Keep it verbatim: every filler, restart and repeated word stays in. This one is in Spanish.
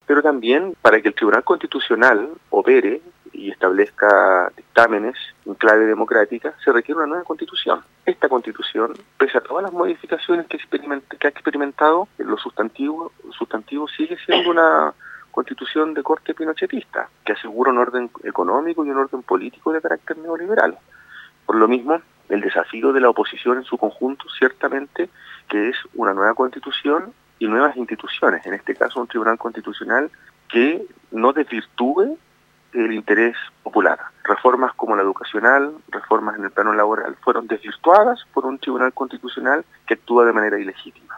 pero también para que el Tribunal Constitucional opere y establezca dictámenes en clave democrática, se requiere una nueva constitución. Esta constitución, pese a todas las modificaciones que, experiment que ha experimentado, lo sustantivo, sustantivo sigue siendo una constitución de corte pinochetista, que asegura un orden económico y un orden político de carácter neoliberal. Por lo mismo, el desafío de la oposición en su conjunto, ciertamente, que es una nueva constitución y nuevas instituciones, en este caso un tribunal constitucional que no desvirtúe el interés popular. Reformas como la educacional, reformas en el plano laboral, fueron desvirtuadas por un tribunal constitucional que actúa de manera ilegítima.